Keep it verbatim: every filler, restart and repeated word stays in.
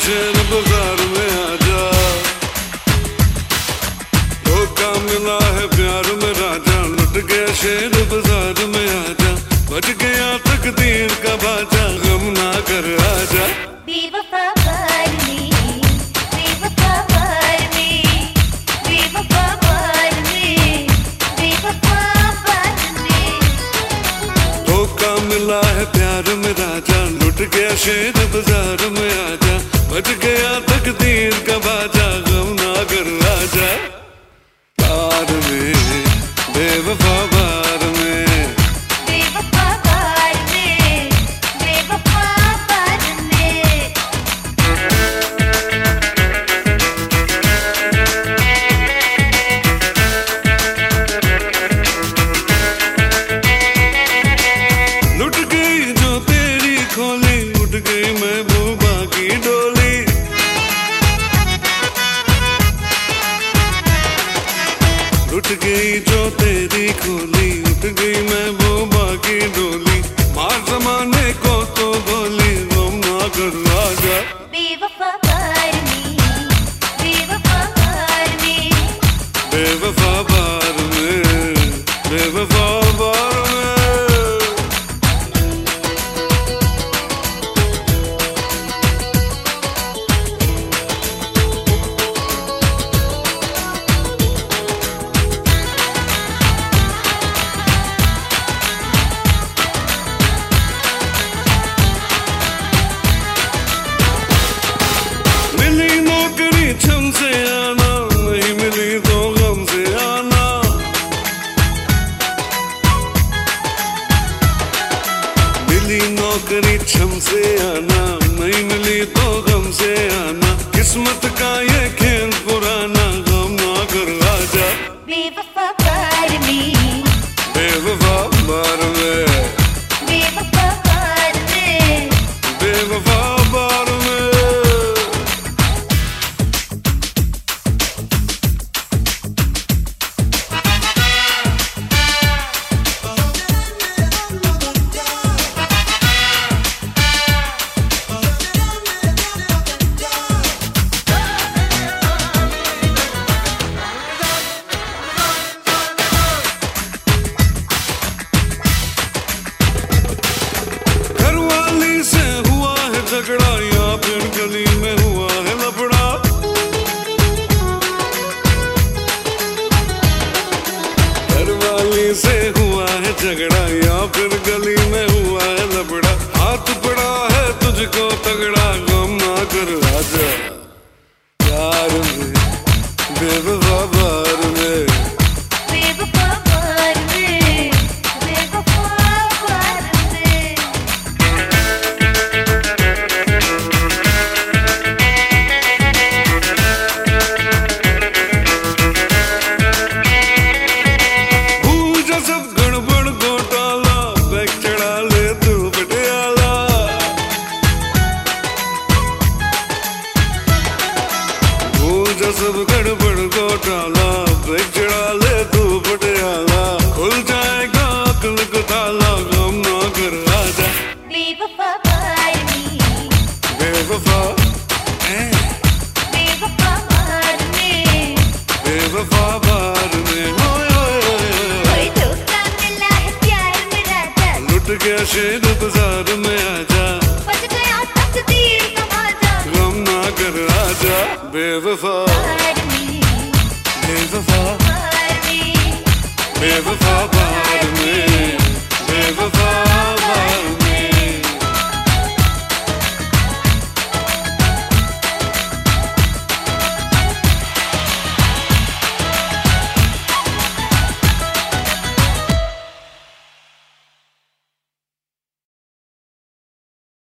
शेर बाजार में आजा, धोखा मिला है प्यार में राजा, लुट गया शेर बाजार में आजा, बज गया तकदीर का बाजा, गम ना कर आजा। बेवफा प्यार में, बेवफा प्यार में, बेवफा प्यार में, बेवफा प्यार में। धोखा मिला है प्यार में राजा, लुट गया शेर बाजार में आजा, बज गया तकदीर का बाजा, गम ना कर आजा। प्यार में बेवफा प्यार में, बेवफा प्यार में, बेवफा प्यार में। लुट गई जो तेरी खोली, उठ गई महबूबा की डोली। लुट गई जो तेरी खोली, उठ गई महबूबा की डोली, मार जमाने को तो बोली, गम ना कर आजा। बेवफा प्यार में, बेवफा प्यार में, बेवफा प्यार में, बेवफा प्यार में। मिली नौकरी छम से आना, नहीं मिली तो गम से आना। मिली नौकरी छम से आना, नहीं मिली तो गम से आना, किस्मत का ये खेल पुराना, गम ना कर आजा। बेवफा प्यार में, बेवफा प्यार में, बेवफा प्यार में। बेवफा प्यार में। घरवाली से हुआ है झगड़ा, या फिर गली में हुआ है लफड़ा। घरवाली से हुआ है झगड़ा, या फिर गली में हुआ है लफड़ा, हाथ पड़ा है तुझको तगड़ा, गम ना कर आजा। प्यार में बेवफा प्यार में, बेवफा प्यार में, बेवफा प्यार में। भूजा सब गड़बड़ घोटाला, बैग चढ़ा ले तू पटियाला। भूजा सब गड़बड़ घोटाला, बैग चढ़ा ले तू पटियाला, खुल जाएगा अक्ल को ताला, गम ना कर आजा। बेवफा प्यार में, बेवफा ए, बेवफा प्यार में, बेवफा प्यार में, ओए ओए ओए ओए। कोई धोखा मिला है प्यार में राजा, लुट गया शेर बाजार में आजा, बज गया तकदीर का बाजा, गम ना कर आजा। बेवफा प्यार में, बेवफा प्यार में, बेवफा प्यार में, बेवफा प्यार में।